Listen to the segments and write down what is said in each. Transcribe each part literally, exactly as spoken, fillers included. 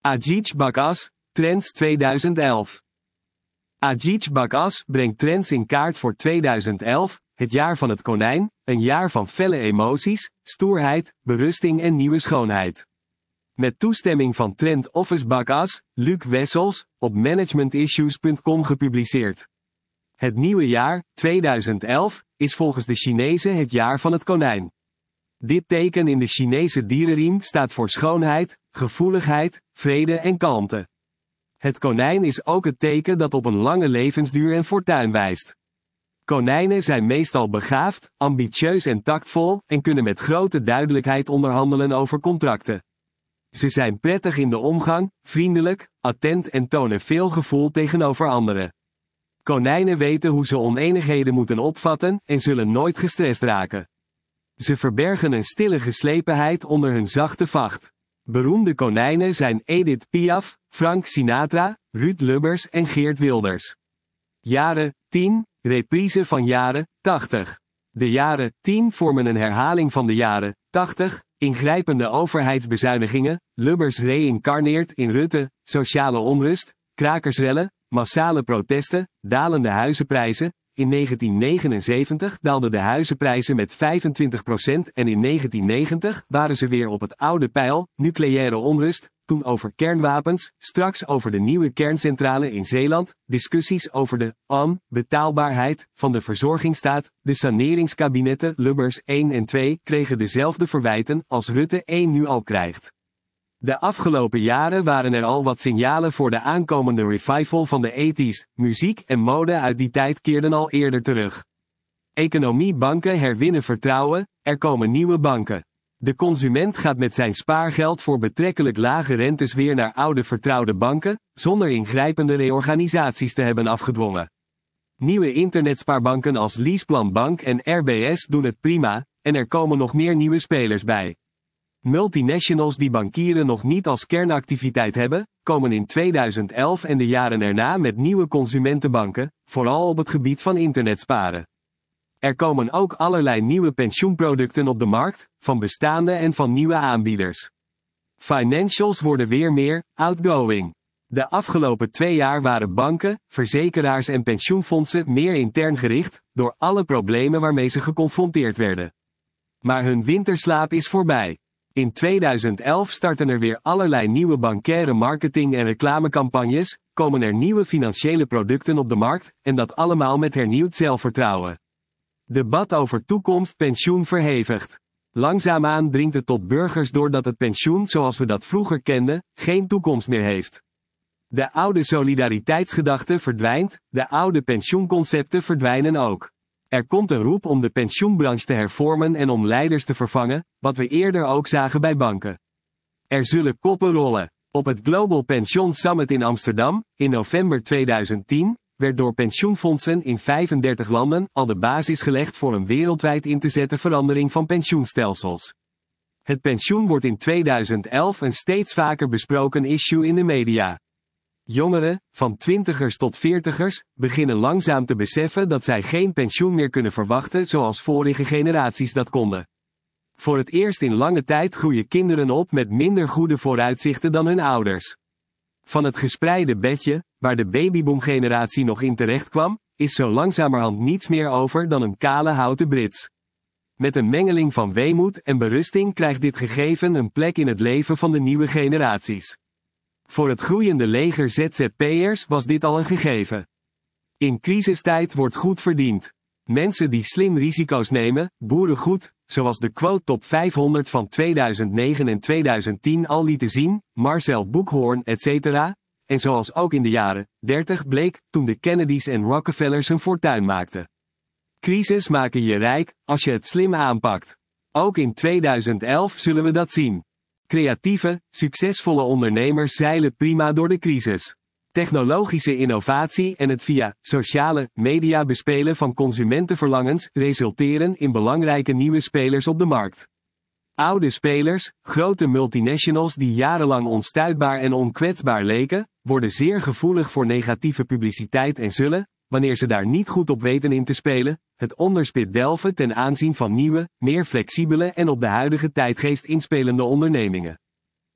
Ajit Bakash, Trends tweeduizend elf. Ajit Bakash brengt trends in kaart voor tweeduizend elf, het jaar van het konijn, een jaar van felle emoties, stoerheid, berusting en nieuwe schoonheid. Met toestemming van Trend Office Bakash, Luc Wessels, op managementissues punt com gepubliceerd. Het nieuwe jaar, tweeduizend elf, is volgens de Chinezen het jaar van het konijn. Dit teken in de Chinese dierenriem staat voor schoonheid, gevoeligheid, vrede en kalmte. Het konijn is ook het teken dat op een lange levensduur en fortuin wijst. Konijnen zijn meestal begaafd, ambitieus en tactvol en kunnen met grote duidelijkheid onderhandelen over contracten. Ze zijn prettig in de omgang, vriendelijk, attent en tonen veel gevoel tegenover anderen. Konijnen weten hoe ze onenigheden moeten opvatten en zullen nooit gestrest raken. Ze verbergen een stille geslepenheid onder hun zachte vacht. Beroemde konijnen zijn Edith Piaf, Frank Sinatra, Ruud Lubbers en Geert Wilders. Jaren tien, reprise van jaren tachtig. De jaren tien vormen een herhaling van de jaren tachtig, ingrijpende overheidsbezuinigingen, Lubbers reïncarneert in Rutte, sociale onrust, krakersrellen, massale protesten, dalende huizenprijzen. In negentien negenenzeventig daalden de huizenprijzen met vijfentwintig procent en in negentien negentig waren ze weer op het oude peil, nucleaire onrust, toen over kernwapens, straks over de nieuwe kerncentrale in Zeeland, discussies over de onbetaalbaarheid van de verzorgingsstaat, de saneringskabinetten Lubbers één en twee kregen dezelfde verwijten als Rutte één nu al krijgt. De afgelopen jaren waren er al wat signalen voor de aankomende revival van de tachtiger, muziek en mode uit die tijd keerden al eerder terug. Economiebanken herwinnen vertrouwen, er komen nieuwe banken. De consument gaat met zijn spaargeld voor betrekkelijk lage rentes weer naar oude vertrouwde banken, zonder ingrijpende reorganisaties te hebben afgedwongen. Nieuwe internetspaarbanken als Leaseplan Bank en R B S doen het prima, en er komen nog meer nieuwe spelers bij. Multinationals die bankieren nog niet als kernactiviteit hebben, komen in tweeduizend elf en de jaren erna met nieuwe consumentenbanken, vooral op het gebied van internetsparen. Er komen ook allerlei nieuwe pensioenproducten op de markt, van bestaande en van nieuwe aanbieders. Financials worden weer meer outgoing. De afgelopen twee jaar waren banken, verzekeraars en pensioenfondsen meer intern gericht, door alle problemen waarmee ze geconfronteerd werden. Maar hun winterslaap is voorbij. In tweeduizend elf starten er weer allerlei nieuwe bancaire marketing- en reclamecampagnes, komen er nieuwe financiële producten op de markt, en dat allemaal met hernieuwd zelfvertrouwen. Debat over toekomst pensioen verhevigt. Langzaamaan dringt het tot burgers door dat het pensioen zoals we dat vroeger kenden, geen toekomst meer heeft. De oude solidariteitsgedachte verdwijnt, de oude pensioenconcepten verdwijnen ook. Er komt een roep om de pensioenbranche te hervormen en om leiders te vervangen, wat we eerder ook zagen bij banken. Er zullen koppen rollen. Op het Global Pension Summit in Amsterdam, in november tweeduizend tien, werd door pensioenfondsen in vijfendertig landen al de basis gelegd voor een wereldwijd in te zetten verandering van pensioenstelsels. Het pensioen wordt in tweeduizend elf een steeds vaker besproken issue in de media. Jongeren, van twintigers tot veertigers, beginnen langzaam te beseffen dat zij geen pensioen meer kunnen verwachten zoals vorige generaties dat konden. Voor het eerst in lange tijd groeien kinderen op met minder goede vooruitzichten dan hun ouders. Van het gespreide bedje, waar de babyboomgeneratie nog in terecht kwam, is zo langzamerhand niets meer over dan een kale houten brits. Met een mengeling van weemoed en berusting krijgt dit gegeven een plek in het leven van de nieuwe generaties. Voor het groeiende leger Z Z P'ers was dit al een gegeven. In crisistijd wordt goed verdiend. Mensen die slim risico's nemen, boeren goed, zoals de quote top vijfhonderd van tweeduizend negen en tweeduizend tien al lieten zien, Marcel Boekhoorn et cetera, en zoals ook in de jaren dertig bleek, toen de Kennedys en Rockefellers hun fortuin maakten. Crises maken je rijk, als je het slim aanpakt. Ook in tweeduizend elf zullen we dat zien. Creatieve, succesvolle ondernemers zeilen prima door de crisis. Technologische innovatie en het via sociale media bespelen van consumentenverlangens resulteren in belangrijke nieuwe spelers op de markt. Oude spelers, grote multinationals die jarenlang onstuitbaar en onkwetsbaar leken, worden zeer gevoelig voor negatieve publiciteit en zullen, wanneer ze daar niet goed op weten in te spelen, het onderspit delven ten aanzien van nieuwe, meer flexibele en op de huidige tijdgeest inspelende ondernemingen.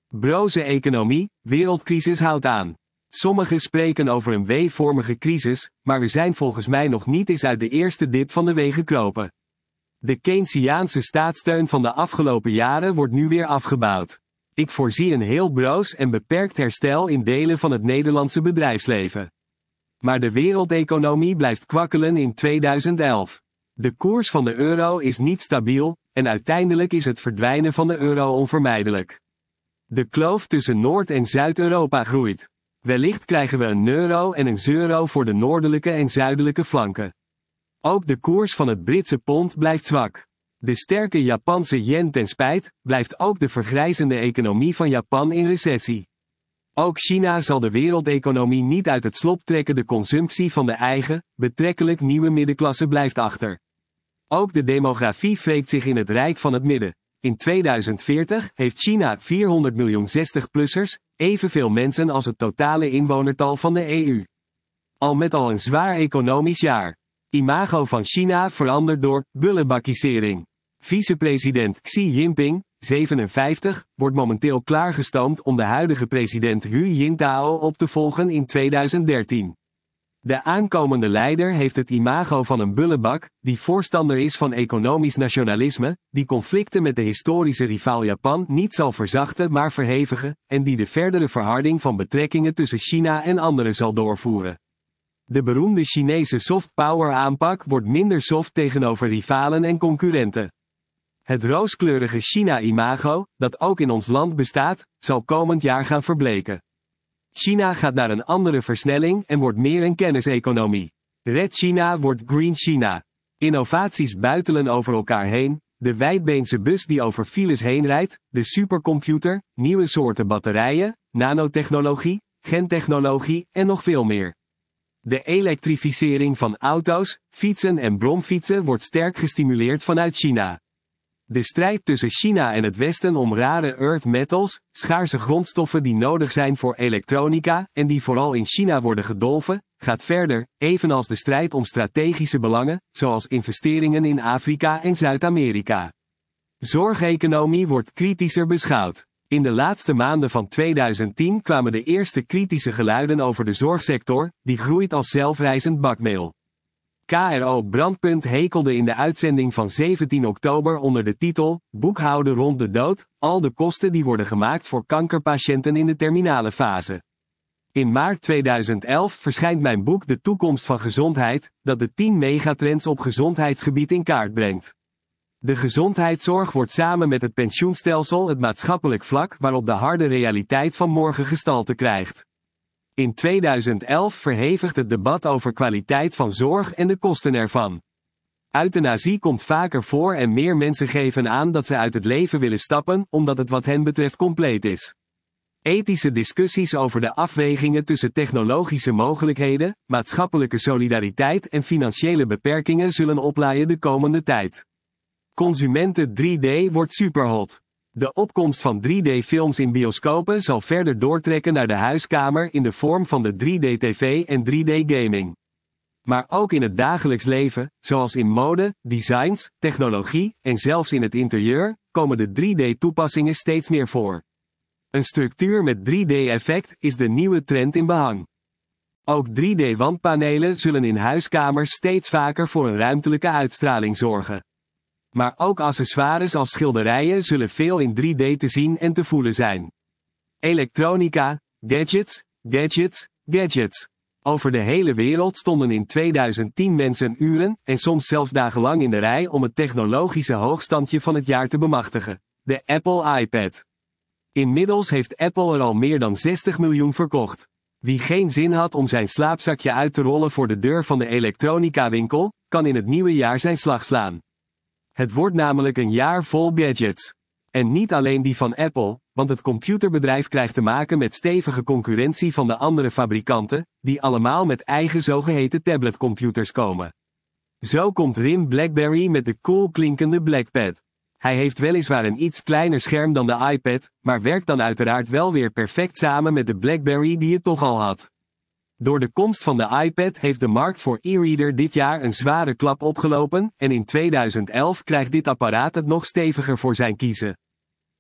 Broze economie, wereldcrisis houdt aan. Sommigen spreken over een W-vormige crisis, maar we zijn volgens mij nog niet eens uit de eerste dip van de wee gekropen. De Keynesiaanse staatssteun van de afgelopen jaren wordt nu weer afgebouwd. Ik voorzie een heel broos en beperkt herstel in delen van het Nederlandse bedrijfsleven. Maar de wereldeconomie blijft kwakkelen in tweeduizend elf. De koers van de euro is niet stabiel, en uiteindelijk is het verdwijnen van de euro onvermijdelijk. De kloof tussen Noord- en Zuid-Europa groeit. Wellicht krijgen we een euro en een euro voor de noordelijke en zuidelijke flanken. Ook de koers van het Britse pond blijft zwak. De sterke Japanse yen ten spijt, blijft ook de vergrijzende economie van Japan in recessie. Ook China zal de wereldeconomie niet uit het slop trekken, de consumptie van de eigen, betrekkelijk nieuwe middenklasse blijft achter. Ook de demografie wreekt zich in het Rijk van het Midden. In tweeduizend veertig heeft China vierhonderd miljoen zestig-plussers, evenveel mensen als het totale inwonertal van de E U. Al met al een zwaar economisch jaar. Imago van China verandert door bullebakisering. Vicepresident Xi Jinping, zevenenvijftig, wordt momenteel klaargestoomd om de huidige president Hu Jintao op te volgen in tweeduizend dertien. De aankomende leider heeft het imago van een bullebak, die voorstander is van economisch nationalisme, die conflicten met de historische rivaal Japan niet zal verzachten maar verhevigen, en die de verdere verharding van betrekkingen tussen China en anderen zal doorvoeren. De beroemde Chinese soft power aanpak wordt minder soft tegenover rivalen en concurrenten. Het rooskleurige China-imago, dat ook in ons land bestaat, zal komend jaar gaan verbleken. China gaat naar een andere versnelling en wordt meer een kenniseconomie. Red China wordt Green China. Innovaties buitelen over elkaar heen, de wijdbeense bus die over files heen rijdt, de supercomputer, nieuwe soorten batterijen, nanotechnologie, gentechnologie en nog veel meer. De elektrificering van auto's, fietsen en bromfietsen wordt sterk gestimuleerd vanuit China. De strijd tussen China en het Westen om rare earth metals, schaarse grondstoffen die nodig zijn voor elektronica en die vooral in China worden gedolven, gaat verder, evenals de strijd om strategische belangen, zoals investeringen in Afrika en Zuid-Amerika. Zorgeconomie wordt kritischer beschouwd. In de laatste maanden van tweeduizend tien kwamen de eerste kritische geluiden over de zorgsector, die groeit als zelfreizend bakmeel. K R O Brandpunt hekelde in de uitzending van zeventien oktober onder de titel Boekhouden rond de dood, al de kosten die worden gemaakt voor kankerpatiënten in de terminale fase. In maart tweeduizend elf verschijnt mijn boek De Toekomst van Gezondheid, dat de tien megatrends op gezondheidsgebied in kaart brengt. De gezondheidszorg wordt samen met het pensioenstelsel het maatschappelijk vlak waarop de harde realiteit van morgen gestalte krijgt. In tweeduizend elf verhevigt het debat over kwaliteit van zorg en de kosten ervan. Euthanasie komt vaker voor en meer mensen geven aan dat ze uit het leven willen stappen, omdat het wat hen betreft compleet is. Ethische discussies over de afwegingen tussen technologische mogelijkheden, maatschappelijke solidariteit en financiële beperkingen zullen oplaaien de komende tijd. Consumenten drie D wordt superhot. De opkomst van drie D-films in bioscopen zal verder doortrekken naar de huiskamer in de vorm van de drie D-T V en drie D-gaming. Maar ook in het dagelijks leven, zoals in mode, designs, technologie en zelfs in het interieur, komen de drie D-toepassingen steeds meer voor. Een structuur met drie D-effect is de nieuwe trend in behang. Ook drie D-wandpanelen zullen in huiskamers steeds vaker voor een ruimtelijke uitstraling zorgen. Maar ook accessoires als schilderijen zullen veel in drie D te zien en te voelen zijn. Elektronica, gadgets, gadgets, gadgets. Over de hele wereld stonden in tweeduizend tien mensen uren, en soms zelfs dagenlang in de rij om het technologische hoogstandje van het jaar te bemachtigen. De Apple iPad. Inmiddels heeft Apple er al meer dan zestig miljoen verkocht. Wie geen zin had om zijn slaapzakje uit te rollen voor de deur van de elektronica-winkel, kan in het nieuwe jaar zijn slag slaan. Het wordt namelijk een jaar vol gadgets. En niet alleen die van Apple, want het computerbedrijf krijgt te maken met stevige concurrentie van de andere fabrikanten, die allemaal met eigen zogeheten tabletcomputers komen. Zo komt R I M BlackBerry met de cool klinkende BlackPad. Hij heeft weliswaar een iets kleiner scherm dan de iPad, maar werkt dan uiteraard wel weer perfect samen met de BlackBerry die het toch al had. Door de komst van de iPad heeft de markt voor e-reader dit jaar een zware klap opgelopen, en in tweeduizend elf krijgt dit apparaat het nog steviger voor zijn kiezen.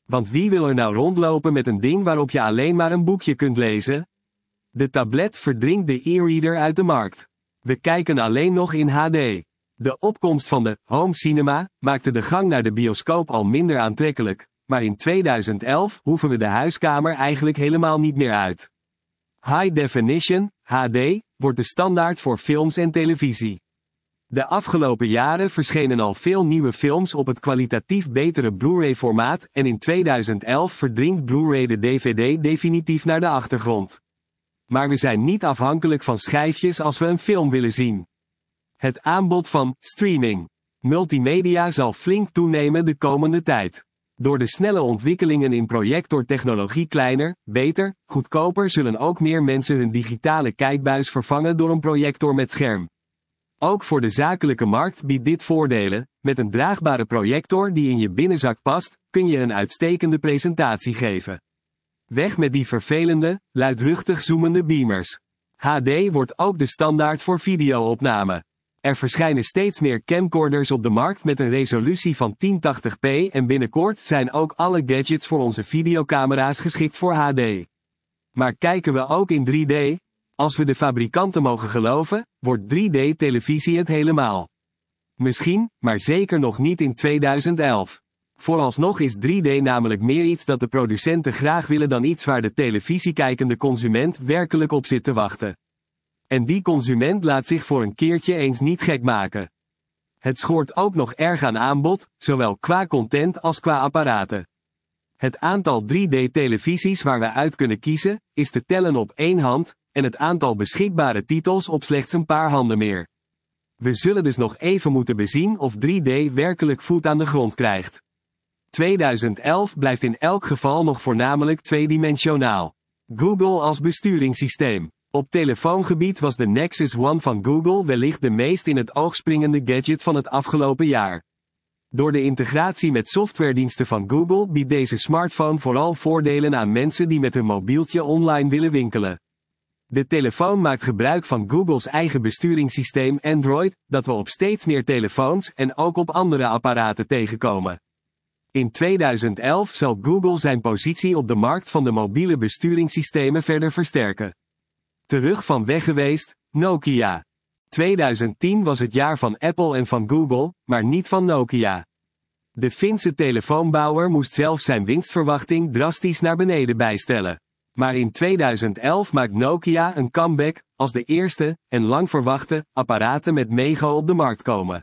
Want wie wil er nou rondlopen met een ding waarop je alleen maar een boekje kunt lezen? De tablet verdringt de e-reader uit de markt. We kijken alleen nog in H D. De opkomst van de home cinema maakte de gang naar de bioscoop al minder aantrekkelijk, maar in tweeduizend elf hoeven we de huiskamer eigenlijk helemaal niet meer uit. High Definition, H D, wordt de standaard voor films en televisie. De afgelopen jaren verschenen al veel nieuwe films op het kwalitatief betere Blu-ray-formaat en in tweeduizend elf verdringt Blu-ray de D V D definitief naar de achtergrond. Maar we zijn niet afhankelijk van schijfjes als we een film willen zien. Het aanbod van streaming multimedia zal flink toenemen de komende tijd. Door de snelle ontwikkelingen in projectortechnologie kleiner, beter, goedkoper zullen ook meer mensen hun digitale kijkbuis vervangen door een projector met scherm. Ook voor de zakelijke markt biedt dit voordelen. Met een draagbare projector die in je binnenzak past, kun je een uitstekende presentatie geven. Weg met die vervelende, luidruchtig zoemende beamers. H D wordt ook de standaard voor videoopname. Er verschijnen steeds meer camcorders op de markt met een resolutie van tien tachtig p en binnenkort zijn ook alle gadgets voor onze videocamera's geschikt voor H D. Maar kijken we ook in drie D? Als we de fabrikanten mogen geloven, wordt drie D-televisie het helemaal. Misschien, maar zeker nog niet in tweeduizend elf. Vooralsnog is drie D namelijk meer iets dat de producenten graag willen dan iets waar de televisiekijkende consument werkelijk op zit te wachten. En die consument laat zich voor een keertje eens niet gek maken. Het schort ook nog erg aan aanbod, zowel qua content als qua apparaten. Het aantal drie D-televisies waar we uit kunnen kiezen, is te tellen op één hand, en het aantal beschikbare titels op slechts een paar handen meer. We zullen dus nog even moeten bezien of drie D werkelijk voet aan de grond krijgt. tweeduizend elf blijft in elk geval nog voornamelijk tweedimensionaal. Google als besturingssysteem. Op telefoongebied was de Nexus One van Google wellicht de meest in het oog springende gadget van het afgelopen jaar. Door de integratie met softwarediensten van Google biedt deze smartphone vooral voordelen aan mensen die met hun mobieltje online willen winkelen. De telefoon maakt gebruik van Googles eigen besturingssysteem Android, dat we op steeds meer telefoons en ook op andere apparaten tegenkomen. In tweeduizend elf zal Google zijn positie op de markt van de mobiele besturingssystemen verder versterken. Terug van weg geweest, Nokia. tweeduizend tien was het jaar van Apple en van Google, maar niet van Nokia. De Finse telefoonbouwer moest zelfs zijn winstverwachting drastisch naar beneden bijstellen. Maar in tweeduizend elf maakt Nokia een comeback, als de eerste, en lang verwachte, apparaten met Mego op de markt komen.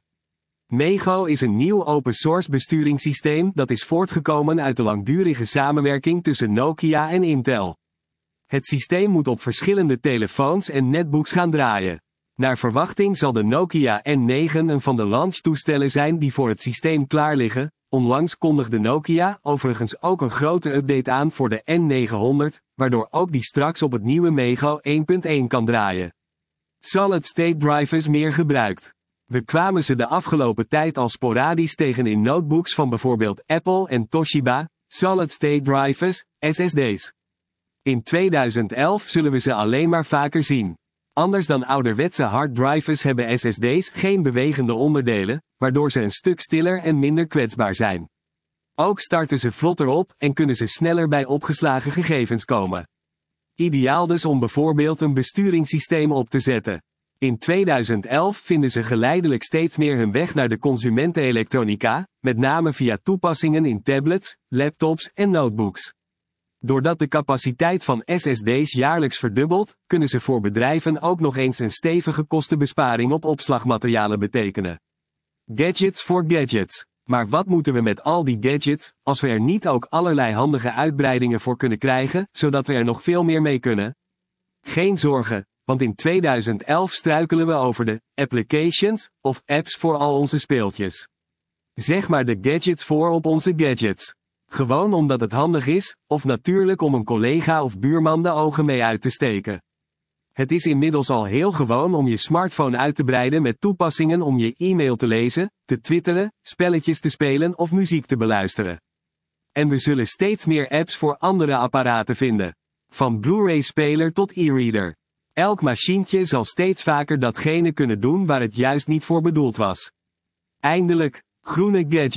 Mego is een nieuw open-source besturingssysteem dat is voortgekomen uit de langdurige samenwerking tussen Nokia en Intel. Het systeem moet op verschillende telefoons en netbooks gaan draaien. Naar verwachting zal de Nokia N negen een van de launchtoestellen zijn die voor het systeem klaar liggen. Onlangs kondigde Nokia overigens ook een grote update aan voor de N negenhonderd, waardoor ook die straks op het nieuwe Mego één punt één kan draaien. Solid-state drivers meer gebruikt. We kwamen ze de afgelopen tijd al sporadisch tegen in notebooks van bijvoorbeeld Apple en Toshiba, solid-state drivers, S S D's. In tweeduizend elf zullen we ze alleen maar vaker zien. Anders dan ouderwetse harddrivers hebben S S D's geen bewegende onderdelen, waardoor ze een stuk stiller en minder kwetsbaar zijn. Ook starten ze vlotter op en kunnen ze sneller bij opgeslagen gegevens komen. Ideaal dus om bijvoorbeeld een besturingssysteem op te zetten. In tweeduizend elf vinden ze geleidelijk steeds meer hun weg naar de consumentenelektronica, met name via toepassingen in tablets, laptops en notebooks. Doordat de capaciteit van S S D's jaarlijks verdubbelt, kunnen ze voor bedrijven ook nog eens een stevige kostenbesparing op opslagmaterialen betekenen. Gadgets voor gadgets. Maar wat moeten we met al die gadgets, als we er niet ook allerlei handige uitbreidingen voor kunnen krijgen, zodat we er nog veel meer mee kunnen? Geen zorgen, want in tweeduizend elf struikelen we over de applications, of apps voor al onze speeltjes. Zeg maar de gadgets voor op onze gadgets. Gewoon omdat het handig is, of natuurlijk om een collega of buurman de ogen mee uit te steken. Het is inmiddels al heel gewoon om je smartphone uit te breiden met toepassingen om je e-mail te lezen, te twitteren, spelletjes te spelen of muziek te beluisteren. En we zullen steeds meer apps voor andere apparaten vinden. Van Blu-ray-speler tot e-reader. Elk machientje zal steeds vaker datgene kunnen doen waar het juist niet voor bedoeld was. Eindelijk, groene gadgets.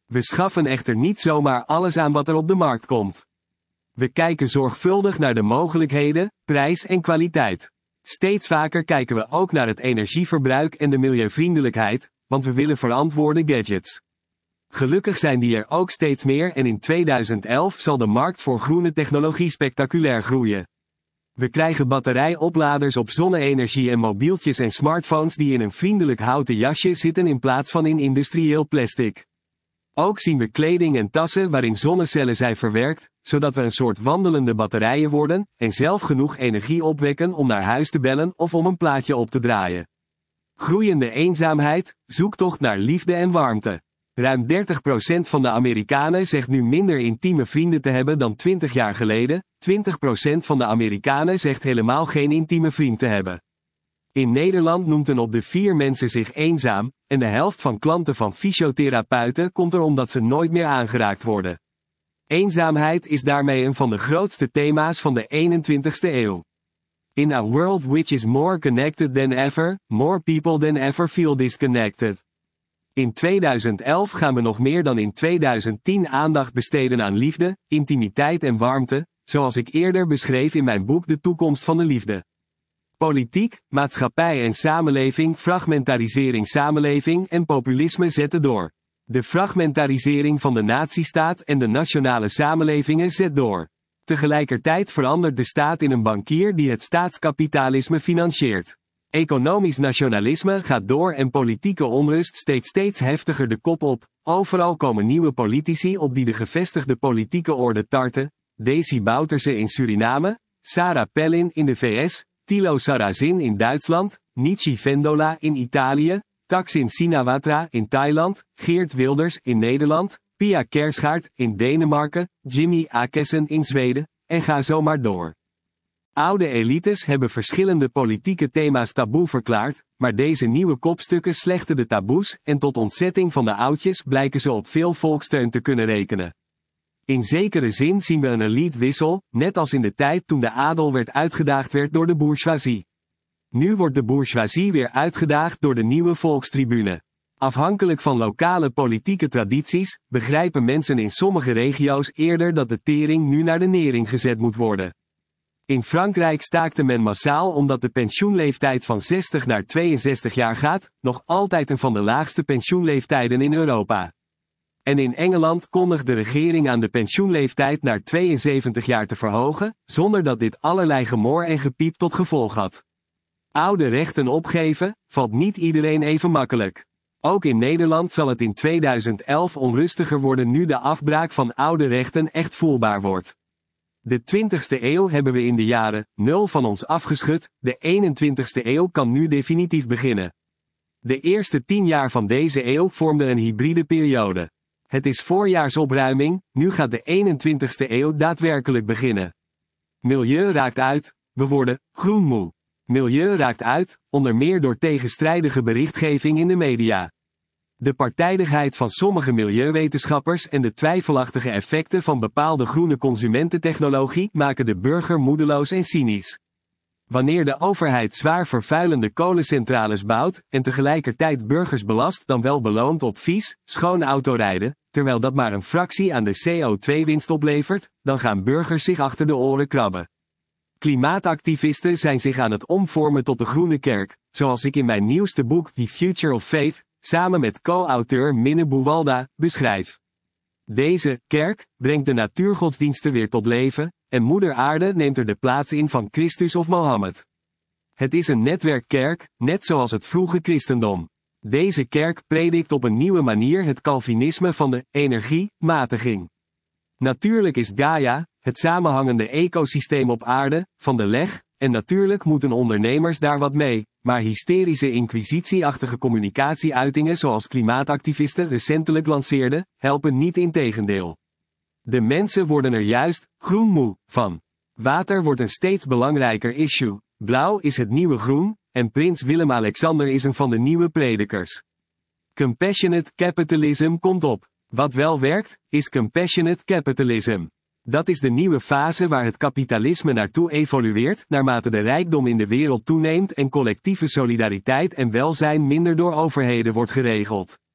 We schaffen echter niet zomaar alles aan wat er op de markt komt. We kijken zorgvuldig naar de mogelijkheden, prijs en kwaliteit. Steeds vaker kijken we ook naar het energieverbruik en de milieuvriendelijkheid, want we willen verantwoorde gadgets. Gelukkig zijn die er ook steeds meer en in tweeduizend elf zal de markt voor groene technologie spectaculair groeien. We krijgen batterijopladers op zonne-energie en mobieltjes en smartphones die in een vriendelijk houten jasje zitten in plaats van in industrieel plastic. Ook zien we kleding en tassen waarin zonnecellen zijn verwerkt, zodat we een soort wandelende batterijen worden en zelf genoeg energie opwekken om naar huis te bellen of om een plaatje op te draaien. Groeiende eenzaamheid, zoektocht naar liefde en warmte. Ruim dertig procent van de Amerikanen zegt nu minder intieme vrienden te hebben dan twintig jaar geleden, twintig procent van de Amerikanen zegt helemaal geen intieme vriend te hebben. In Nederland noemt een op de vier mensen zich eenzaam, en de helft van klanten van fysiotherapeuten komt er omdat ze nooit meer aangeraakt worden. Eenzaamheid is daarmee een van de grootste thema's van de eenentwintigste eeuw. In a world which is more connected than ever, more people than ever feel disconnected. In tweeduizend elf gaan we nog meer dan in tweeduizend tien aandacht besteden aan liefde, intimiteit en warmte, zoals ik eerder beschreef in mijn boek De toekomst van de liefde. Politiek, maatschappij en samenleving, fragmentarisering samenleving en populisme zetten door. De fragmentarisering van de nazistaat en de nationale samenlevingen zet door. Tegelijkertijd verandert de staat in een bankier die het staatskapitalisme financiert. Economisch nationalisme gaat door en politieke onrust steekt steeds heftiger de kop op. Overal komen nieuwe politici op die de gevestigde politieke orde tarten. Desi Bouterse in Suriname, Sarah Palin in de V S, Thilo Sarrazin in Duitsland, Nichi Vendola in Italië, Thaksin Shinawatra in Thailand, Geert Wilders in Nederland, Pia Kjærsgaard in Denemarken, Jimmy Åkesson in Zweden, en ga zo maar door. Oude elites hebben verschillende politieke thema's taboe verklaard, maar deze nieuwe kopstukken slechten de taboes en tot ontzetting van de oudjes blijken ze op veel volkssteun te kunnen rekenen. In zekere zin zien we een elitewissel, net als in de tijd toen de adel werd uitgedaagd werd door de bourgeoisie. Nu wordt de bourgeoisie weer uitgedaagd door de nieuwe volkstribune. Afhankelijk van lokale politieke tradities, begrijpen mensen in sommige regio's eerder dat de tering nu naar de nering gezet moet worden. In Frankrijk staakte men massaal omdat de pensioenleeftijd van zestig naar tweeënzestig jaar gaat, nog altijd een van de laagste pensioenleeftijden in Europa. En in Engeland kondigt de regering aan de pensioenleeftijd naar tweeënzeventig jaar te verhogen, zonder dat dit allerlei gemor en gepiep tot gevolg had. Oude rechten opgeven, valt niet iedereen even makkelijk. Ook in Nederland zal het in tweeduizend elf onrustiger worden nu de afbraak van oude rechten echt voelbaar wordt. De twintigste eeuw hebben we in de jaren nul van ons afgeschud, de eenentwintigste eeuw kan nu definitief beginnen. De eerste tien jaar van deze eeuw vormden een hybride periode. Het is voorjaarsopruiming, nu gaat de eenentwintigste eeuw daadwerkelijk beginnen. Milieu raakt uit, we worden groenmoe. Milieu raakt uit, onder meer door tegenstrijdige berichtgeving in de media. De partijdigheid van sommige milieuwetenschappers en de twijfelachtige effecten van bepaalde groene consumententechnologie maken de burger moedeloos en cynisch. Wanneer de overheid zwaar vervuilende kolencentrales bouwt en tegelijkertijd burgers belast dan wel beloont op vies, schoon autorijden, terwijl dat maar een fractie aan de C O twee winst oplevert, dan gaan burgers zich achter de oren krabben. Klimaatactivisten zijn zich aan het omvormen tot de groene kerk, zoals ik in mijn nieuwste boek The Future of Faith, samen met co-auteur Minne Buwalda, beschrijf. Deze kerk brengt de natuurgodsdiensten weer tot leven, en Moeder Aarde neemt er de plaats in van Christus of Mohammed. Het is een netwerkkerk, net zoals het vroege christendom. Deze kerk predikt op een nieuwe manier het Calvinisme van de energiematiging. Natuurlijk is Gaia, het samenhangende ecosysteem op aarde, van de leg, en natuurlijk moeten ondernemers daar wat mee, maar hysterische inquisitieachtige communicatieuitingen zoals klimaatactivisten recentelijk lanceerden, helpen niet integendeel. De mensen worden er juist groenmoe van. Water wordt een steeds belangrijker issue, blauw is het nieuwe groen, en prins Willem-Alexander is een van de nieuwe predikers. Compassionate capitalism komt op. Wat wel werkt, is compassionate capitalism. Dat is de nieuwe fase waar het kapitalisme naartoe evolueert, naarmate de rijkdom in de wereld toeneemt en collectieve solidariteit en welzijn minder door overheden wordt geregeld.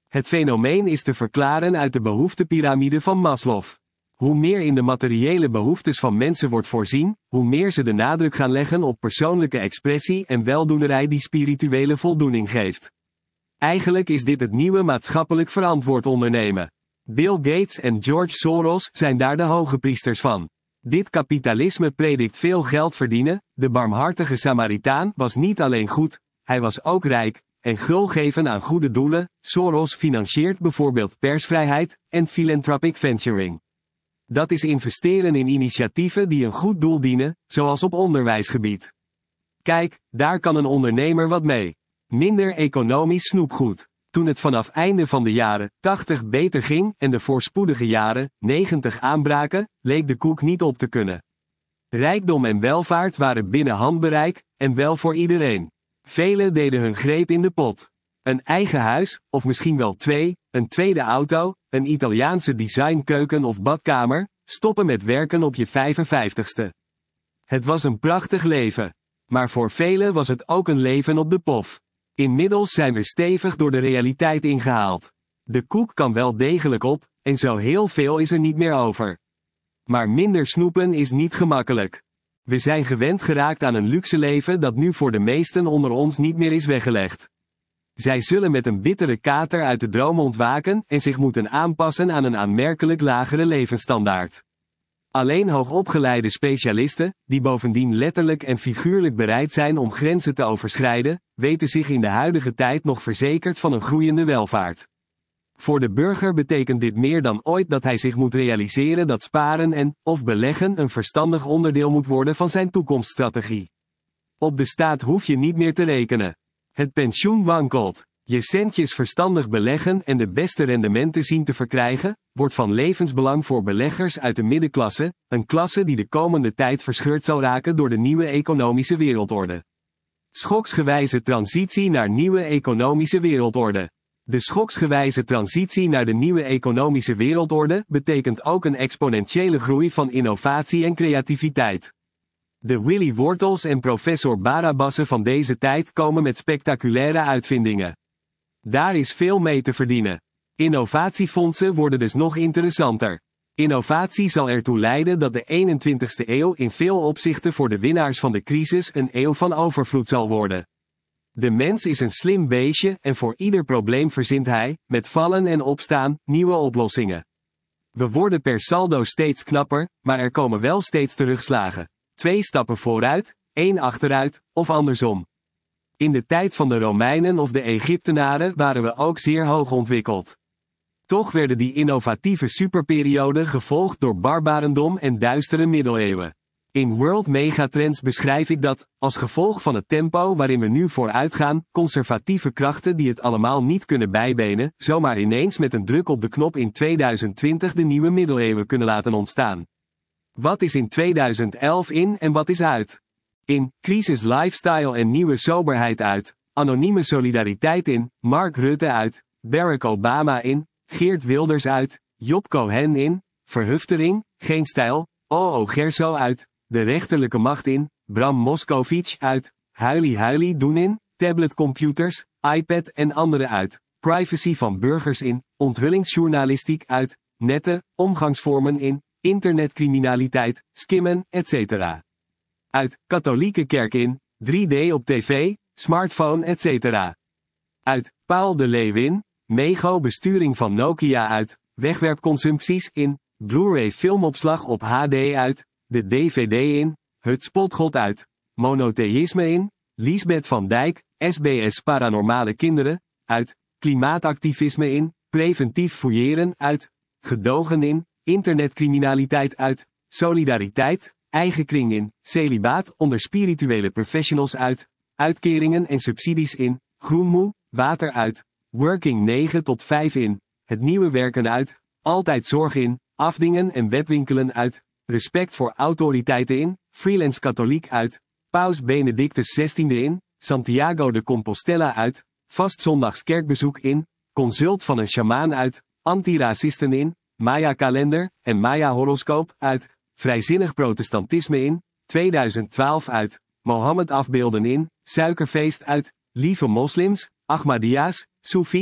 Het fenomeen is te verklaren uit de behoeftepiramide van Maslow. Hoe meer in de materiële behoeftes van mensen wordt voorzien, hoe meer ze de nadruk gaan leggen op persoonlijke expressie en weldoenerij die spirituele voldoening geeft. Eigenlijk is dit het nieuwe maatschappelijk verantwoord ondernemen. Bill Gates en George Soros zijn daar de hoge priesters van. Dit kapitalisme predikt veel geld verdienen, de barmhartige Samaritaan was niet alleen goed, hij was ook rijk, en gul geven aan goede doelen. Soros financiert bijvoorbeeld persvrijheid en philanthropic venturing. Dat is investeren in initiatieven die een goed doel dienen, zoals op onderwijsgebied. Kijk, daar kan een ondernemer wat mee. Minder economisch snoepgoed. Toen het vanaf einde van de jaren tachtig beter ging en de voorspoedige jaren negentig aanbraken, leek de koek niet op te kunnen. Rijkdom en welvaart waren binnen handbereik, en wel voor iedereen. Velen deden hun greep in de pot. Een eigen huis, of misschien wel twee, een tweede auto, een Italiaanse designkeuken of badkamer, stoppen met werken op je vijfenvijftigste. Het was een prachtig leven. Maar voor velen was het ook een leven op de pof. Inmiddels zijn we stevig door de realiteit ingehaald. De koek kan wel degelijk op, en zo heel veel is er niet meer over. Maar minder snoepen is niet gemakkelijk. We zijn gewend geraakt aan een luxe leven dat nu voor de meesten onder ons niet meer is weggelegd. Zij zullen met een bittere kater uit de droom ontwaken en zich moeten aanpassen aan een aanmerkelijk lagere levensstandaard. Alleen hoogopgeleide specialisten, die bovendien letterlijk en figuurlijk bereid zijn om grenzen te overschrijden, weten zich in de huidige tijd nog verzekerd van een groeiende welvaart. Voor de burger betekent dit meer dan ooit dat hij zich moet realiseren dat sparen en, of beleggen een verstandig onderdeel moet worden van zijn toekomststrategie. Op de staat hoef je niet meer te rekenen. Het pensioen wankelt. Je centjes verstandig beleggen en de beste rendementen zien te verkrijgen, wordt van levensbelang voor beleggers uit de middenklasse, een klasse die de komende tijd verscheurd zal raken door de nieuwe economische wereldorde. Schoksgewijze transitie naar nieuwe economische wereldorde. De schoksgewijze transitie naar de nieuwe economische wereldorde betekent ook een exponentiële groei van innovatie en creativiteit. De Willy Wortels en professor Barabassen van deze tijd komen met spectaculaire uitvindingen. Daar is veel mee te verdienen. Innovatiefondsen worden dus nog interessanter. Innovatie zal ertoe leiden dat de eenentwintigste eeuw in veel opzichten voor de winnaars van de crisis een eeuw van overvloed zal worden. De mens is een slim beestje en voor ieder probleem verzint hij, met vallen en opstaan, nieuwe oplossingen. We worden per saldo steeds knapper, maar er komen wel steeds terugslagen. Twee stappen vooruit, één achteruit, of andersom. In de tijd van de Romeinen of de Egyptenaren waren we ook zeer hoog ontwikkeld. Toch werden die innovatieve superperioden gevolgd door barbarendom en duistere middeleeuwen. In World Megatrends beschrijf ik dat, als gevolg van het tempo waarin we nu vooruitgaan, conservatieve krachten die het allemaal niet kunnen bijbenen, zomaar ineens met een druk op de knop in tweeduizend twintig de nieuwe middeleeuwen kunnen laten ontstaan. Wat is in tweeduizend elf in en wat is uit? In Crisis Lifestyle en Nieuwe Soberheid uit, Anonieme Solidariteit in, Mark Rutte uit, Barack Obama in, Geert Wilders uit, Job Cohen in, Verhuftering, Geen Stijl, O O Gerso uit, De Rechterlijke Macht in, Bram Moskowitz uit, Huilie Huilie doen in, tabletcomputers, iPad en andere uit, Privacy van burgers in, Onthullingsjournalistiek uit, Nette, omgangsvormen in, internetcriminaliteit, skimmen, et cetera. Uit, katholieke kerk in, drie D op tv, smartphone et cetera. Uit, Paul de Leeuw in, Mego besturing van Nokia uit, wegwerpconsumpties in, Blu-ray filmopslag op H D uit, de D V D in, het spotgod uit, monotheïsme in, Liesbeth van Dijk, S B S paranormale kinderen, uit, klimaatactivisme in, preventief fouilleren uit, gedogen in, internetcriminaliteit uit, solidariteit, eigen kring in, celibaat onder spirituele professionals uit, uitkeringen en subsidies in, groenmoe, water uit, working negen tot vijf in, het nieuwe werken uit, altijd zorg in, afdingen en webwinkelen uit, respect voor autoriteiten in, freelance katholiek uit, paus Benedictus zestiende in, Santiago de Compostela uit, vast zondags kerkbezoek in, consult van een sjamaan uit, antiracisten in, Maya kalender en Maya horoscoop uit, vrijzinnig protestantisme in, tweeduizend twaalf uit, Mohammed afbeelden in, suikerfeest uit, lieve moslims, Ahmadiyya's, Soefies,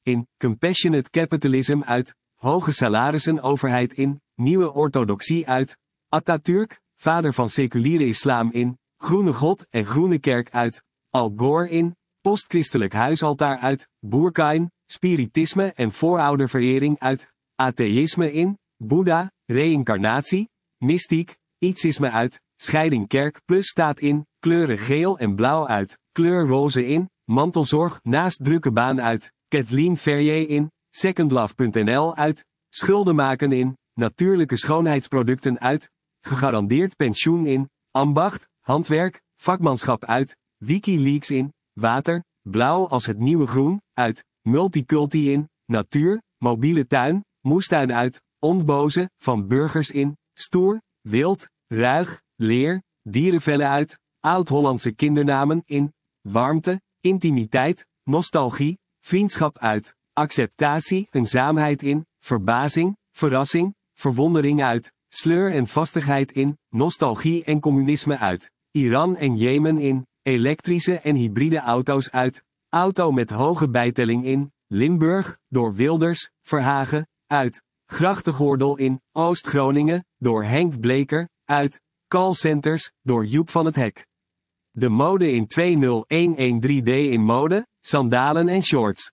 in Compassionate Capitalism uit Hoge salarissen overheid in Nieuwe orthodoxie uit Atatürk, vader van seculiere islam in Groene God en Groene Kerk uit Al Gore in Postchristelijk huisaltaar uit Boerkain, spiritisme en voorouderverering uit Atheïsme in Boeddha, reïncarnatie, mystiek, ietsisme uit Scheiding Kerk plus staat in kleuren geel en blauw uit kleur roze in mantelzorg naast drukke baan uit Kathleen Ferrier in secondlove punt n l uit schulden maken in natuurlijke schoonheidsproducten uit gegarandeerd pensioen in ambacht, handwerk, vakmanschap uit WikiLeaks in water, blauw als het nieuwe groen uit multiculti in natuur, mobiele tuin, moestuin uit ontbozen van burgers in stoer, wild, ruig, leer, dierenvellen uit oud-Hollandse kindernamen in warmte, intimiteit, nostalgie, vriendschap uit acceptatie, eenzaamheid in verbazing, verrassing, verwondering uit sleur en vastigheid in nostalgie en communisme uit Iran en Jemen in elektrische en hybride auto's uit auto met hoge bijtelling in Limburg door Wilders, Verhagen uit grachtengordel in Oost-Groningen door Henk Bleker uit callcenters door Joep van het Hek. De mode in tweeduizend dertien drie D in mode, sandalen en shorts.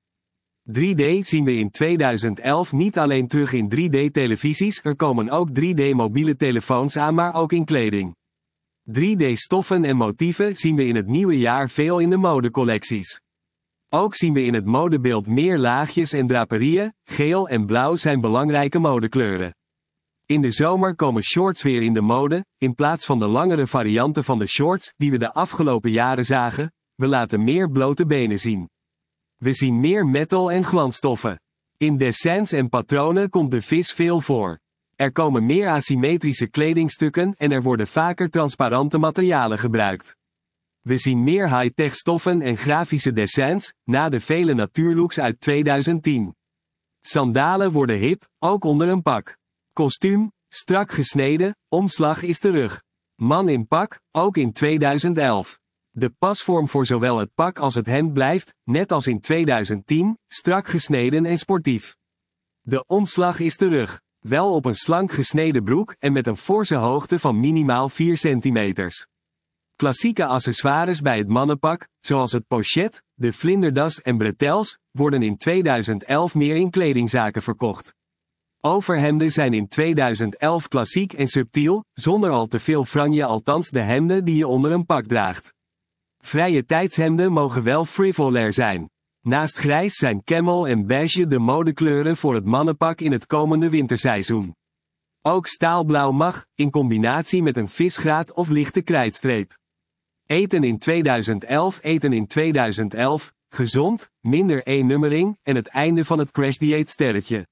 drie D zien we in tweeduizend elf niet alleen terug in drie D televisies, er komen ook drie D mobiele telefoons aan, maar ook in kleding. drie D stoffen en motieven zien we in het nieuwe jaar veel in de modecollecties. Ook zien we in het modebeeld meer laagjes en draperieën, geel en blauw zijn belangrijke modekleuren. In de zomer komen shorts weer in de mode, in plaats van de langere varianten van de shorts die we de afgelopen jaren zagen, we laten meer blote benen zien. We zien meer metal en glansstoffen. In dessins en patronen komt de vis veel voor. Er komen meer asymmetrische kledingstukken en er worden vaker transparante materialen gebruikt. We zien meer high-tech stoffen en grafische dessins, na de vele natuurlooks uit tweeduizend tien. Sandalen worden hip, ook onder een pak. Kostuum, strak gesneden, omslag is terug. Man in pak, ook in tweeduizend elf. De pasvorm voor zowel het pak als het hemd blijft, net als in tweeduizend tien, strak gesneden en sportief. De omslag is terug, wel op een slank gesneden broek en met een forse hoogte van minimaal vier centimeter. Klassieke accessoires bij het mannenpak, zoals het pochet, de vlinderdas en bretels, worden in tweeduizend elf meer in kledingzaken verkocht. Overhemden zijn in tweeduizend elf klassiek en subtiel, zonder al te veel franje, althans de hemden die je onder een pak draagt. Vrije tijdshemden mogen wel frivolair zijn. Naast grijs zijn camel en beige de modekleuren voor het mannenpak in het komende winterseizoen. Ook staalblauw mag, in combinatie met een visgraat of lichte krijtstreep. Eten in tweeduizend elf Eten in tweeduizend elf, gezond, minder E-nummering en het einde van het crashdieet sterretje.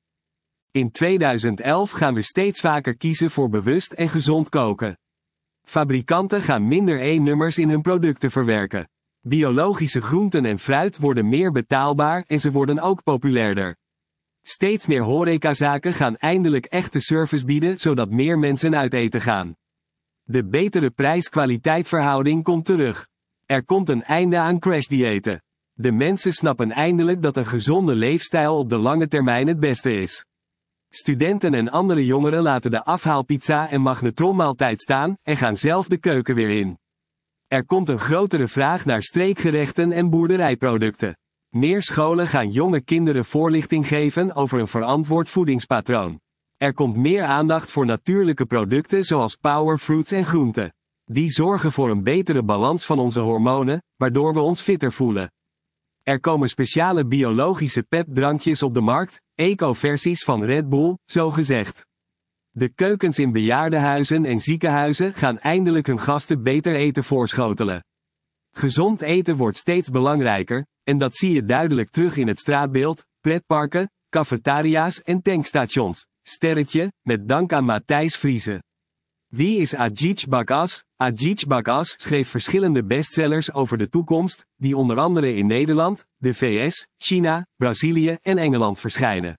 In tweeduizend elf gaan we steeds vaker kiezen voor bewust en gezond koken. Fabrikanten gaan minder E-nummers in hun producten verwerken. Biologische groenten en fruit worden meer betaalbaar en ze worden ook populairder. Steeds meer horecazaken gaan eindelijk echte service bieden zodat meer mensen uit eten gaan. De betere prijs-kwaliteit verhouding komt terug. Er komt een einde aan crashdiëten. De mensen snappen eindelijk dat een gezonde leefstijl op de lange termijn het beste is. Studenten en andere jongeren laten de afhaalpizza en magnetronmaaltijd staan en gaan zelf de keuken weer in. Er komt een grotere vraag naar streekgerechten en boerderijproducten. Meer scholen gaan jonge kinderen voorlichting geven over een verantwoord voedingspatroon. Er komt meer aandacht voor natuurlijke producten zoals powerfruits en groenten. Die zorgen voor een betere balans van onze hormonen, waardoor we ons fitter voelen. Er komen speciale biologische pepdrankjes op de markt, eco-versies van Red Bull, zo gezegd. De keukens in bejaardenhuizen en ziekenhuizen gaan eindelijk hun gasten beter eten voorschotelen. Gezond eten wordt steeds belangrijker, en dat zie je duidelijk terug in het straatbeeld, pretparken, cafetaria's en tankstations. Sterretje, met dank aan Matthijs Friese. Wie is Ajit Bakas? Ajit Bakas schreef verschillende bestsellers over de toekomst, die onder andere in Nederland, de V S, China, Brazilië en Engeland verschijnen.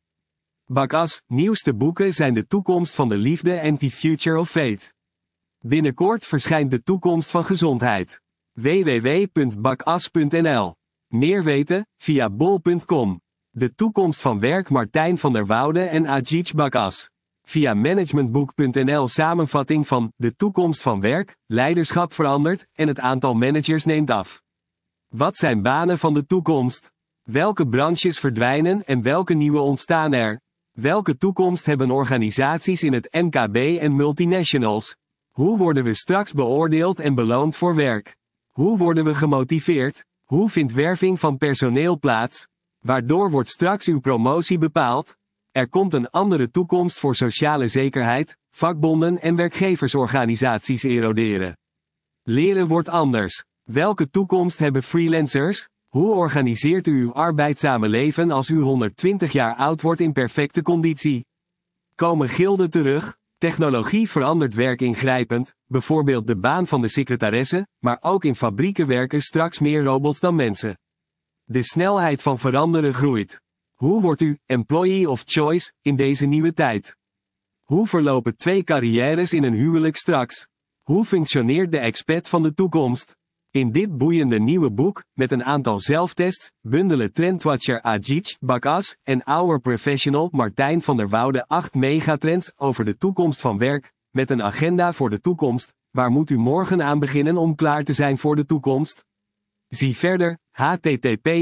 Bakas' nieuwste boeken zijn De toekomst van de liefde en The Future of Faith. Binnenkort verschijnt De toekomst van gezondheid. w w w punt bakas punt n l. Meer weten, via bol punt com. De toekomst van werk Martijn van der Woude en Ajit Bakas. Via managementboek punt n l samenvatting van de toekomst van werk, leiderschap verandert en het aantal managers neemt af. Wat zijn banen van de toekomst? Welke branches verdwijnen en welke nieuwe ontstaan er? Welke toekomst hebben organisaties in het M K B en multinationals? Hoe worden we straks beoordeeld en beloond voor werk? Hoe worden we gemotiveerd? Hoe vindt werving van personeel plaats? Waardoor wordt straks uw promotie bepaald? Er komt een andere toekomst voor sociale zekerheid, vakbonden en werkgeversorganisaties eroderen. Leren wordt anders. Welke toekomst hebben freelancers? Hoe organiseert u uw arbeidzame leven als u honderdtwintig jaar oud wordt in perfecte conditie? Komen gilden terug? Technologie verandert werk ingrijpend, bijvoorbeeld de baan van de secretaresse, maar ook in fabrieken werken straks meer robots dan mensen. De snelheid van veranderen groeit. Hoe wordt u employee of choice in deze nieuwe tijd? Hoe verlopen twee carrières in een huwelijk straks? Hoe functioneert de expat van de toekomst? In dit boeiende nieuwe boek, met een aantal zelftests, bundelen trendwatcher Ajit Bakas en Our Professional Martijn van der Woude acht megatrends over de toekomst van werk, met een agenda voor de toekomst. Waar moet u morgen aan beginnen om klaar te zijn voor de toekomst? Zie verder, h t t p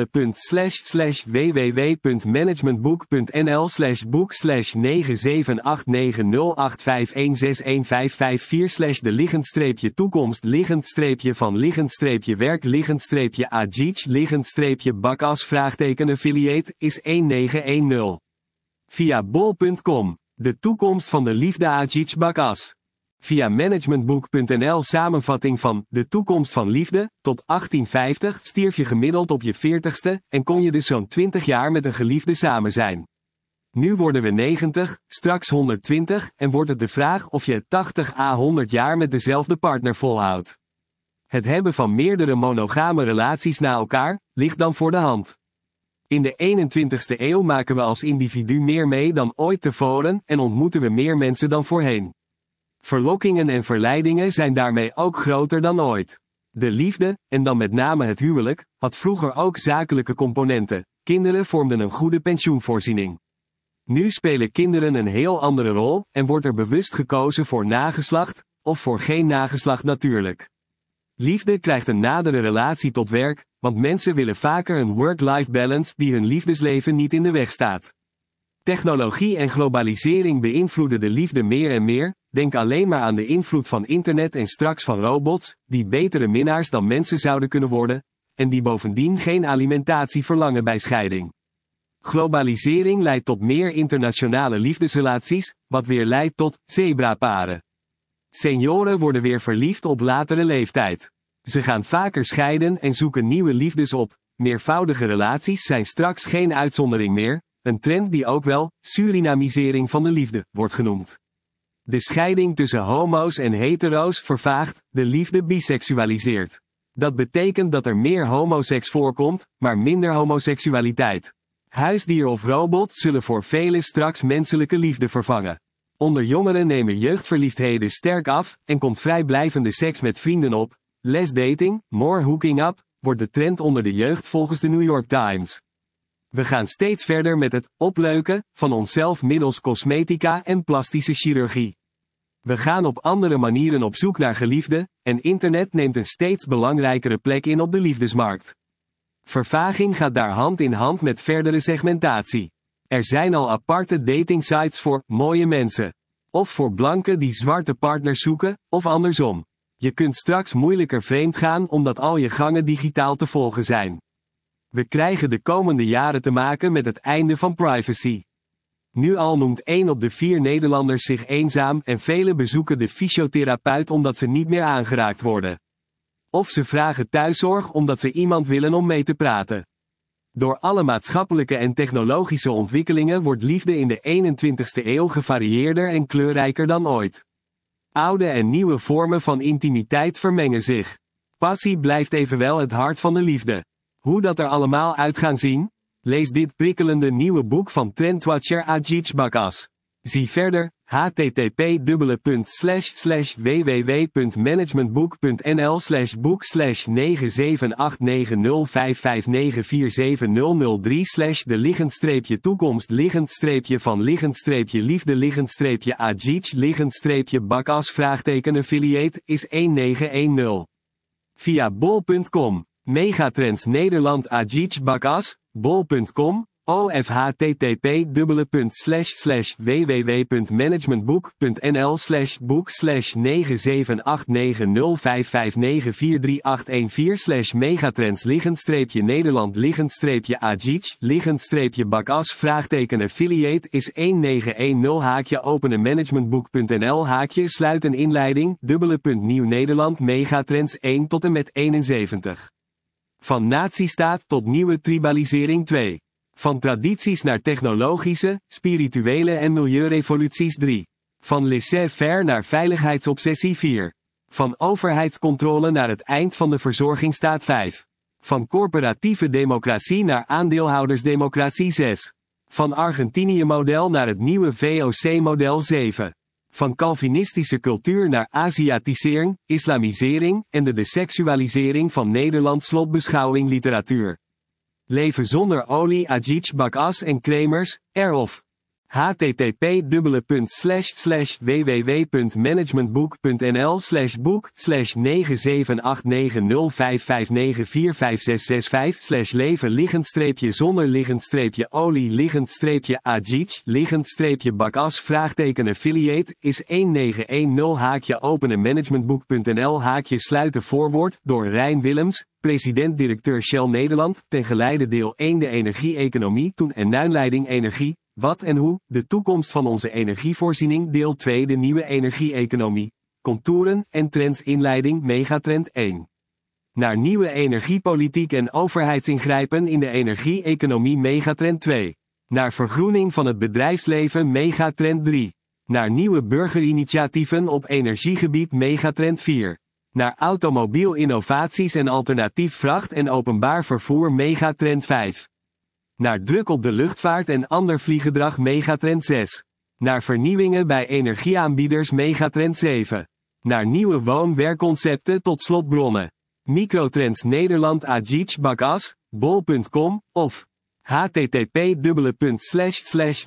slash slash w w w punt managementboek punt n l slash boek slash negen zeven acht negen nul acht vijf een zes een vijf vijf vier slash de liggend-streepje toekomst liggend-streepje van liggend-streepje werk liggend-streepje Ajit liggend-streepje Bakas vraagteken affiliate is een negen een nul. Via bol punt com, de toekomst van de liefde Ajit Bakas. Via managementboek punt n l samenvatting van de toekomst van liefde, tot achttien vijftig stierf je gemiddeld op je veertigste en kon je dus zo'n twintig jaar met een geliefde samen zijn. Nu worden we negentig, straks honderdtwintig en wordt het de vraag of je tachtig à honderd jaar met dezelfde partner volhoudt. Het hebben van meerdere monogame relaties na elkaar, ligt dan voor de hand. In de eenentwintigste eeuw maken we als individu meer mee dan ooit tevoren en ontmoeten we meer mensen dan voorheen. Verlokkingen en verleidingen zijn daarmee ook groter dan ooit. De liefde, en dan met name het huwelijk, had vroeger ook zakelijke componenten. Kinderen vormden een goede pensioenvoorziening. Nu spelen kinderen een heel andere rol en wordt er bewust gekozen voor nageslacht, of voor geen nageslacht natuurlijk. Liefde krijgt een nadere relatie tot werk, want mensen willen vaker een work-life balance die hun liefdesleven niet in de weg staat. Technologie en globalisering beïnvloeden de liefde meer en meer. Denk alleen maar aan de invloed van internet en straks van robots, die betere minnaars dan mensen zouden kunnen worden, en die bovendien geen alimentatie verlangen bij scheiding. Globalisering leidt tot meer internationale liefdesrelaties, wat weer leidt tot zebraparen. Senioren worden weer verliefd op latere leeftijd. Ze gaan vaker scheiden en zoeken nieuwe liefdes op. Meervoudige relaties zijn straks geen uitzondering meer, een trend die ook wel Surinamisering van de liefde wordt genoemd. De scheiding tussen homo's en hetero's vervaagt, de liefde biseksualiseert. Dat betekent dat er meer homoseks voorkomt, maar minder homoseksualiteit. Huisdier of robot zullen voor velen straks menselijke liefde vervangen. Onder jongeren nemen jeugdverliefdheden sterk af en komt vrijblijvende seks met vrienden op. Less dating, more hooking up, wordt de trend onder de jeugd volgens de New York Times. We gaan steeds verder met het opleuken van onszelf middels cosmetica en plastische chirurgie. We gaan op andere manieren op zoek naar geliefden, en internet neemt een steeds belangrijkere plek in op de liefdesmarkt. Vervaging gaat daar hand in hand met verdere segmentatie. Er zijn al aparte datingsites voor mooie mensen. Of voor blanken die zwarte partners zoeken, of andersom. Je kunt straks moeilijker vreemd gaan omdat al je gangen digitaal te volgen zijn. We krijgen de komende jaren te maken met het einde van privacy. Nu al noemt één op de vier Nederlanders zich eenzaam en velen bezoeken de fysiotherapeut omdat ze niet meer aangeraakt worden. Of ze vragen thuiszorg omdat ze iemand willen om mee te praten. Door alle maatschappelijke en technologische ontwikkelingen wordt liefde in de eenentwintigste eeuw gevarieerder en kleurrijker dan ooit. Oude en nieuwe vormen van intimiteit vermengen zich. Passie blijft evenwel het hart van de liefde. Hoe dat er allemaal uit gaan zien? Lees dit prikkelende nieuwe boek van trendwatcher Ajit Bakas. Zie verder, h t t p dubbele punt slash slash w w w punt managementboek punt n l slash boek slash negen zeven acht negen nul vijf vijf negen vier zeven nul nul drie slash de liggend streepje toekomst liggend streepje van liggend streepje liefde liggend streepje Ajij liggend streepje Bakas vraagteken affiliate is een negen een nul. Via bol punt com. Megatrends Nederland Ajij Bakas, bol punt com. Of http dubbele punt slash slash www.managementboek.nl slash boek slash negen zeven acht negen nul vijf vijf negen vier drie acht een vier slash megatrends liggend streepje Nederland liggend streepje Ajij liggend streepje Bakas vraagteken affiliate is een negen een nul haakje openen managementboek.nl haakje sluiten inleiding dubbele punt nieuw Nederland megatrends één tot en met eenenzeventig. Van nazistaat tot nieuwe tribalisering twee. Van tradities naar technologische, spirituele en milieurevoluties drie. Van laissez-faire naar veiligheidsobsessie vier. Van overheidscontrole naar het eind van de verzorgingsstaat vijf. Van corporatieve democratie naar aandeelhoudersdemocratie zes. Van Argentinië-model naar het nieuwe V O C-model zeven. Van Calvinistische cultuur naar Aziatisering, islamisering en de deseksualisering van Nederland slotbeschouwing literatuur. Leven zonder olie Ajij Bakas en Kremers, erof. http dubbele punt slash slash www.managementboek.nl slash boek slash negen zeven acht negen nul vijf vijf negen vier vijf zes zes vijf slash leven liggend streepje zonder liggend streepje olie liggend streepje Ajij liggend streepje Bakas vraagteken affiliate is een negen een nul haakje openen managementboek.nl haakje sluiten voorwoord door Rijn Willems, president-directeur Shell Nederland, ten geleide deel één de energie-economie toen en nuinleiding energie. Wat en hoe, de toekomst van onze energievoorziening deel twee de nieuwe energie-economie. Contouren en trends inleiding megatrend één. Naar nieuwe energiepolitiek en overheidsingrijpen in de energie-economie megatrend twee. Naar vergroening van het bedrijfsleven megatrend drie. Naar nieuwe burgerinitiatieven op energiegebied megatrend vier. Naar automobiel-innovaties en alternatief vracht en openbaar vervoer megatrend vijf. Naar druk op de luchtvaart en ander vlieggedrag megatrend zes. Naar vernieuwingen bij energieaanbieders megatrend zeven. Naar nieuwe woon-werkconcepten tot slotbronnen. Microtrends Nederland Ajij Bakas, bol punt com, of http dubbele punt slash slash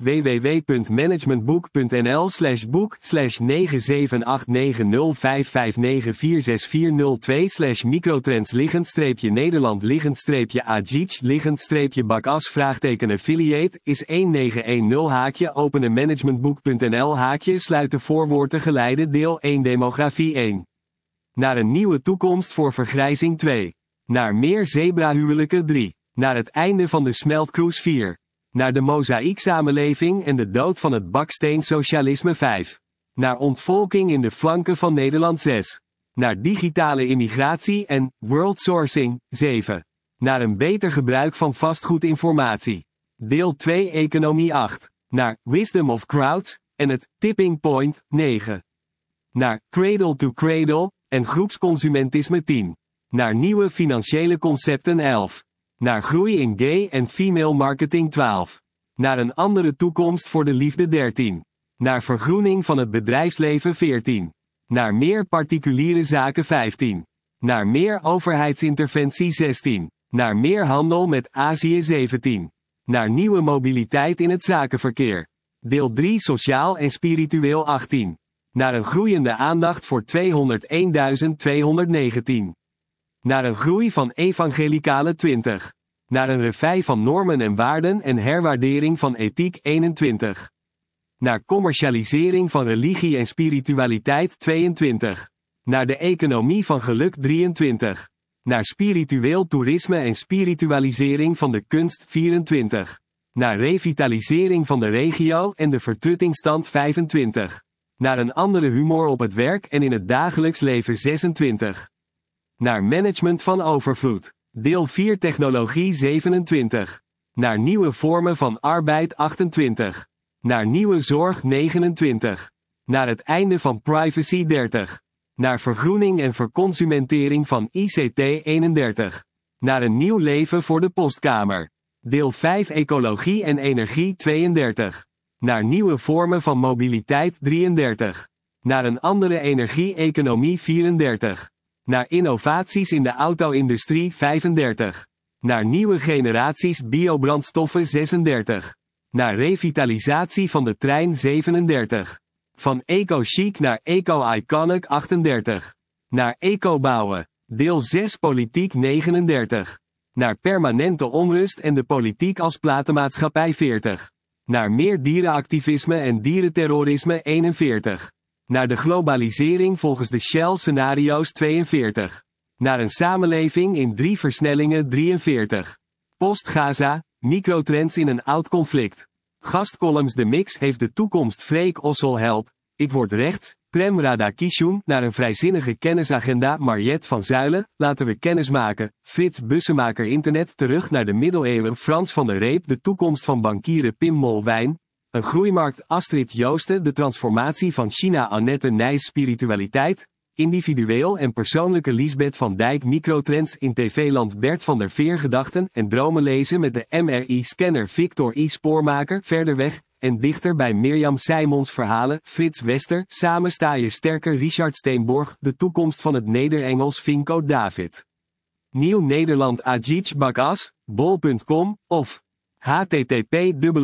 www.managementboek.nl slash boek slash negen zeven acht negen nul vijf vijf negen vier zes vier nul twee slash microtrends liggend streepje Nederland liggend streepje Ajij liggend streepje Bakas vraagteken affiliate is een negen een nul haakje openen managementboek.nl haakje sluiten voorwoorden geleide deel één demografie één. Naar een nieuwe toekomst voor vergrijzing twee. Naar meer zebrahuwelijken drie. Naar het einde van de smeltkroes vier. Naar de mozaïeksamenleving en de dood van het baksteensocialisme vijf. Naar ontvolking in de flanken van Nederland zes. Naar digitale immigratie en world sourcing zeven. Naar een beter gebruik van vastgoedinformatie. Deel twee economie acht. Naar wisdom of crowds en het tipping point negen. Naar cradle to cradle en groepsconsumentisme tien. Naar nieuwe financiële concepten elf. Naar groei in gay en female marketing twaalf. Naar een andere toekomst voor de liefde dertien. Naar vergroening van het bedrijfsleven veertien. Naar meer particuliere zaken vijftien. Naar meer overheidsinterventie zestien. Naar meer handel met Azië zeventien. Naar nieuwe mobiliteit in het zakenverkeer. Deel drie sociaal en spiritueel achttien. Naar een groeiende aandacht voor tweehonderdeenduizend tweehonderdnegentien. Naar een groei van evangelicale twintig. Naar een revij van normen en waarden en herwaardering van ethiek eenentwintig. Naar commercialisering van religie en spiritualiteit tweeëntwintig. Naar de economie van geluk drieëntwintig. Naar spiritueel toerisme en spiritualisering van de kunst vierentwintig. Naar revitalisering van de regio en de vertruttingstand vijfentwintig. Naar een andere humor op het werk en in het dagelijks leven zesentwintig. Naar management van overvloed. Deel vier technologie zevenentwintig. Naar nieuwe vormen van arbeid achtentwintig. Naar nieuwe zorg negenentwintig. Naar het einde van privacy dertig. Naar vergroening en verconsumentering van I C T eenendertig. Naar een nieuw leven voor de postkamer. Deel vijf ecologie en energie tweeëndertig. Naar nieuwe vormen van mobiliteit drieëndertig. Naar een andere energie-economie vierendertig. Naar innovaties in de auto-industrie vijfendertig. Naar nieuwe generaties biobrandstoffen zesendertig. Naar revitalisatie van de trein zevenendertig. Van eco-chic naar eco-iconic achtendertig. Naar eco-bouwen. Deel zes Politiek negenendertig. Naar permanente onrust en de politiek als platenmaatschappij veertig. Naar meer dierenactivisme en dierenterrorisme eenenveertig. Naar de globalisering volgens de Shell-scenario's tweeënveertig. Naar een samenleving in drie versnellingen drieënveertig. Post-Gaza, microtrends in een oud conflict. Gastcolumns De Mix heeft de toekomst Freek Ossel help. Ik word rechts, Prem Radakishun, naar een vrijzinnige kennisagenda Mariette van Zuilen, laten we kennis maken, Frits Bussemaker Internet terug naar de middeleeuwen Frans van der Reep de toekomst van bankieren Pim Molwijn, een groeimarkt Astrid Joosten de transformatie van China Annette Nijs spiritualiteit, individueel en persoonlijke Liesbeth van Dijk microtrends in tv-land Bert van der Veer gedachten en dromen lezen met de M R I-scanner Victor I Spoormaker verder weg, en dichter bij Mirjam Simons verhalen Frits Wester, samen sta je sterker Richard Steenborg, de toekomst van het Neder-Engels Vinco David. Nieuw Nederland Ajit Bakas, bol punt com, of h t t p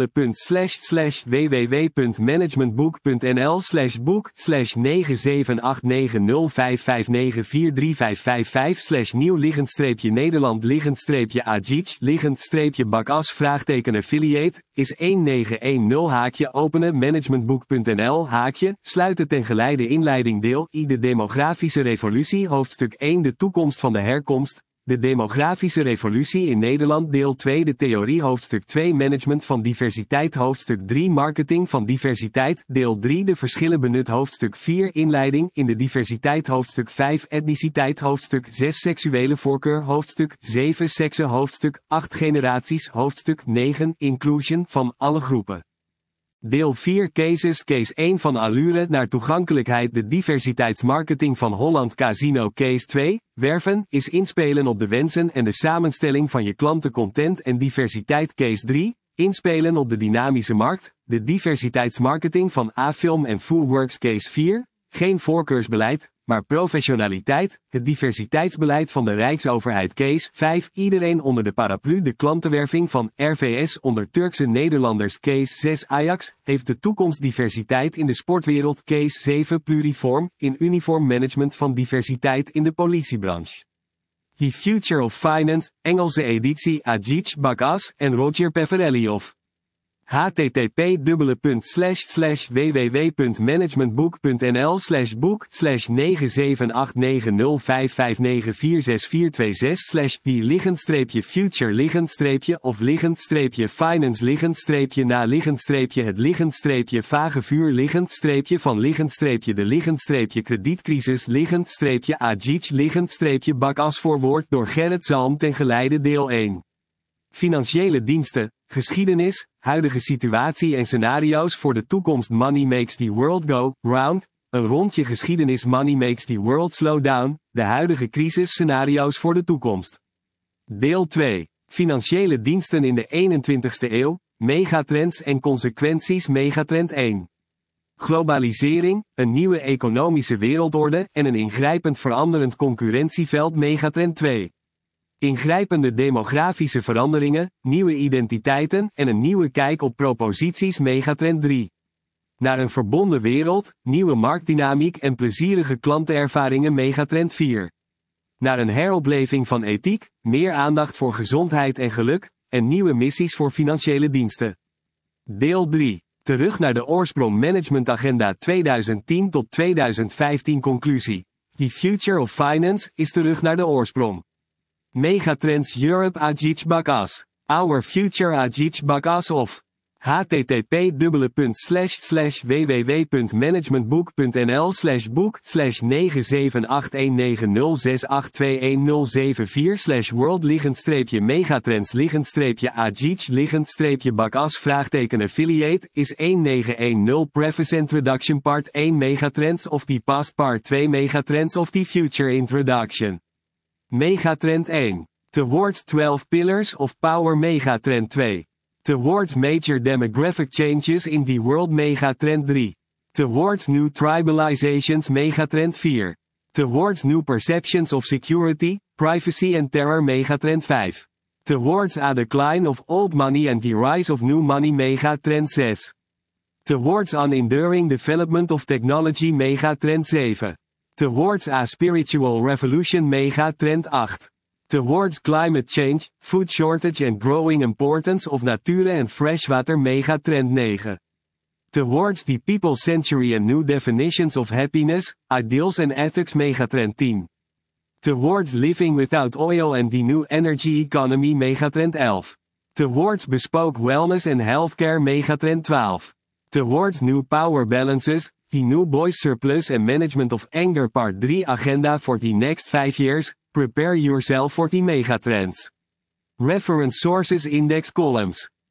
slash slash w w w punt managementboek punt n l slash boek slash negen zeven acht negen nul vijf vijf negen vier drie vijf vijf vijf slash nieuw liggend streepje Nederland liggend streepje Ajit liggend streepje Bakas vraagteken affiliate is een negen een nul haakje openen managementboek punt n l haakje sluiten ten geleide inleiding deel I de demografische revolutie hoofdstuk één de toekomst van de herkomst. De demografische revolutie in Nederland deel twee de theorie hoofdstuk twee management van diversiteit hoofdstuk drie marketing van diversiteit deel drie de verschillen benut hoofdstuk vier inleiding in de diversiteit hoofdstuk vijf etniciteit hoofdstuk zes seksuele voorkeur hoofdstuk zeven seksen hoofdstuk acht generaties hoofdstuk negen inclusion van alle groepen. Deel vier Cases Case één van allure naar toegankelijkheid de diversiteitsmarketing van Holland Casino Case twee, werven, is inspelen op de wensen en de samenstelling van je klanten content en diversiteit Case drie, inspelen op de dynamische markt, de diversiteitsmarketing van A-Film en Fullworks Case vier, geen voorkeursbeleid, maar professionaliteit, het diversiteitsbeleid van de Rijksoverheid Case vijf, iedereen onder de paraplu de klantenwerving van R V S onder Turkse Nederlanders Case zes Ajax, heeft de toekomst diversiteit in de sportwereld Case zeven Pluriform, in uniform management van diversiteit in de politiebranche. The Future of Finance, Engelse editie Ajit Bakas en Roger Peverelli of h t t p slash slash w w w punt managementboek punt n l slash boek slash negen zeven acht negen nul vijf vijf negen vier zes vier twee zes slash p liggend streepje future liggend streepje of liggend streepje finance liggend streepje na liggend streepje het liggend streepje vage vuur liggend streepje van liggend streepje de liggend streepje kredietcrisis liggend streepje Ajit liggend streepje Bakas voorwoord door Gerrit Zalm ten geleide deel één. Financiële diensten, geschiedenis, huidige situatie en scenario's voor de toekomst Money makes the world go round, een rondje geschiedenis Money makes the world slow down, de huidige crisis scenario's voor de toekomst. Deel twee. Financiële diensten in de eenentwintigste eeuw, megatrends en consequenties Megatrend één. Globalisering, een nieuwe economische wereldorde en een ingrijpend veranderend concurrentieveld Megatrend twee. Ingrijpende demografische veranderingen, nieuwe identiteiten en een nieuwe kijk op proposities Megatrend drie. Naar een verbonden wereld, nieuwe marktdynamiek en plezierige klantenervaringen Megatrend vier. Naar een heropleving van ethiek, meer aandacht voor gezondheid en geluk, en nieuwe missies voor financiële diensten. Deel drie. Terug naar de oorsprong Managementagenda tweeduizend tien tot tweeduizend vijftien conclusie. The Future of Finance is terug naar de oorsprong. Megatrends Europe Ajit Bakas. Our Future Ajit Bakas of h t t p slash slash w w w punt managementboek punt n l slash boek slash negen zeven acht een negen nul zes acht twee een nul zeven vier slash world liggend streepje megatrends liggend streepje Ajit liggend streepje Bakas vraagteken affiliate is een negen een nul preface introduction part één megatrends of the past part twee megatrends of the future introduction. Megatrend één. Towards twaalf Pillars of Power Megatrend twee. Towards major demographic changes in the world Megatrend three. Towards new tribalizations Megatrend four. Towards new perceptions of security, privacy and terror Megatrend five. Towards a decline of old money and the rise of new money Megatrend six. Towards an enduring development of technology Megatrend seven. Towards a spiritual revolution Megatrend eight. Towards climate change, food shortage and growing importance of nature and freshwater Megatrend nine. Towards the people's century and new definitions of happiness, ideals and ethics Megatrend ten. Towards living without oil and the new energy economy Megatrend eleven. Towards bespoke wellness and healthcare Megatrend twelve. Towards new power balances, the new boys surplus and management of anger part three agenda for the next five years, prepare yourself for the megatrends. Reference sources index columns.